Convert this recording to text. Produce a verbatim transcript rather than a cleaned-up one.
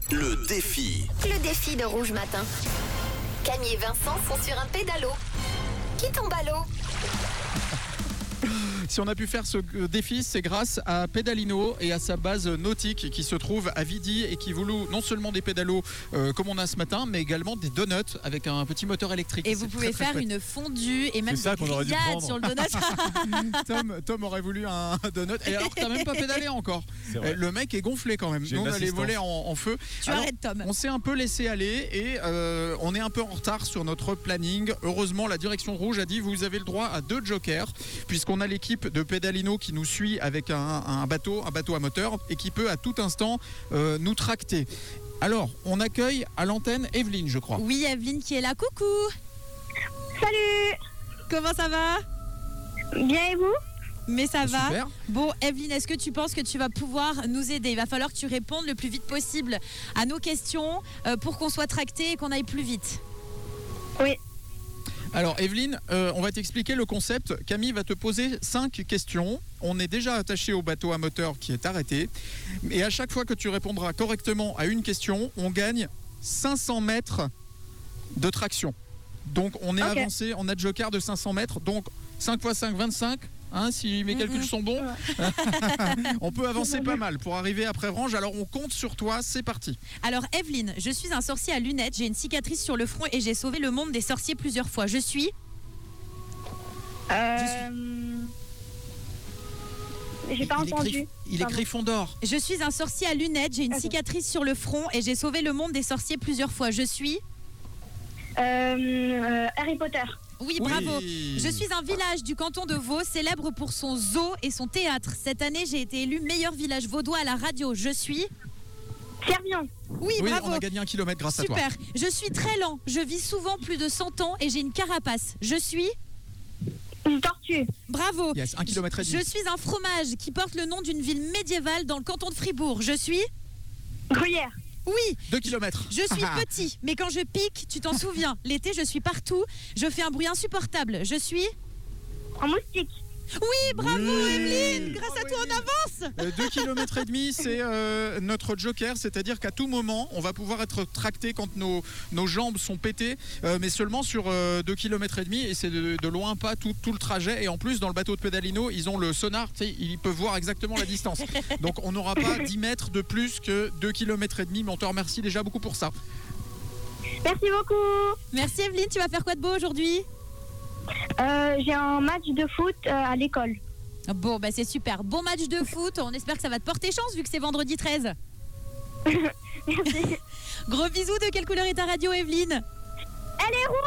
Le défi. Le défi de Rouge Matin. Camille et Vincent sont sur un pédalo. Qui tombe à l'eau? Si on a pu faire ce défi, c'est grâce à Pedalino et à sa base nautique qui se trouve à Vidy et qui vous loue non seulement des pédalos euh, comme on a ce matin, mais également des donuts avec un petit moteur électrique. Et C'est vous pouvez très, très faire chouette. une fondue et même C'est ça des qu'on aurait dû grillades prendre. sur le donut. Tom, Tom aurait voulu un donut. Et alors que t'as même pas pédalé encore. C'est vrai. Le mec est gonflé quand même. J'ai Nous, une on a les assistance. volets en, en feu. Tu Alors, arrêtes, Tom. on s'est un peu laissé aller et euh, on est un peu en retard sur notre planning. Heureusement, la direction rouge a dit vous avez le droit à deux jokers puisqu'on a l'équipe de Pedalino qui nous suit avec un, un bateau, un bateau à moteur et qui peut à tout instant euh, nous tracter. Alors, on accueille à l'antenne Evelyne, je crois. Oui, Evelyne qui est là. Coucou. Salut. Comment ça va? Bien et vous? Mais ça va. Super. Bon, Evelyne, est-ce que tu penses que tu vas pouvoir nous aider? Il va falloir que tu répondes le plus vite possible à nos questions euh, pour qu'on soit tracté et qu'on aille plus vite. Oui. Alors Evelyne, euh, on va t'expliquer le concept. Camille va te poser cinq questions. On est déjà attaché au bateau à moteur qui est arrêté. Et à chaque fois que tu répondras correctement à une question, on gagne cinq cents mètres de traction. Donc on est Ok. avancé, on a de joker de cinq cents mètres. Donc cinq fois cinq, vingt-cinq. Hein, si mes calculs sont bons, on peut avancer pas mal pour arriver à Prévrange. Alors on compte sur toi, c'est parti. Alors Evelyne, je suis un sorcier à lunettes, j'ai une cicatrice sur le front et j'ai sauvé le monde des sorciers plusieurs fois. Je suis... Euh... J'ai pas il entendu. Est Grif- il est Pardon. Gryffondor. Je suis un sorcier à lunettes, j'ai une Ok. cicatrice sur le front et j'ai sauvé le monde des sorciers plusieurs fois. Je suis... Euh, euh, Harry Potter. Oui, Oui. bravo. Je suis un village du canton de Vaud, célèbre pour son zoo et son théâtre. Cette année, j'ai été élu meilleur village vaudois à la radio. Je suis... Servion. Oui, Oui, bravo. on a gagné un kilomètre grâce à toi. Super. Je suis très lent. Je vis souvent plus de cent ans et j'ai une carapace. Je suis... Une tortue. Bravo. Yes, un kilomètre et demi. Je suis un fromage qui porte le nom d'une ville médiévale dans le canton de Fribourg. Je suis... Gruyère. Oui. Deux kilomètres. Je suis petit, mais quand je pique, tu t'en souviens. L'été, je suis partout. Je fais un bruit insupportable. Je suis... Un moustique. Oui, bravo Oui. Evelyne. Grâce à Bravo, toi, on Evelyne. avance. Euh, deux kilomètres et demi, c'est euh, notre joker, c'est-à-dire qu'à tout moment, on va pouvoir être tracté quand nos, nos jambes sont pétées, euh, mais seulement sur euh, deux kilomètres et demi, et c'est de, de loin pas tout, tout le trajet. Et en plus, dans le bateau de Pedalino, ils ont le sonar, tu sais, ils peuvent voir exactement la distance. Donc on n'aura pas dix mètres de plus que deux kilomètres et demi, mais on te remercie déjà beaucoup pour ça. Merci beaucoup. Merci Evelyne, tu vas faire quoi de beau aujourd'hui? Euh, J'ai un match de foot euh, à l'école. Bon, bah c'est super. Bon match de foot. On espère que ça va te porter chance vu que c'est vendredi treize. Merci. Gros bisous. De quelle couleur est ta radio, Evelyne? Elle est rouge.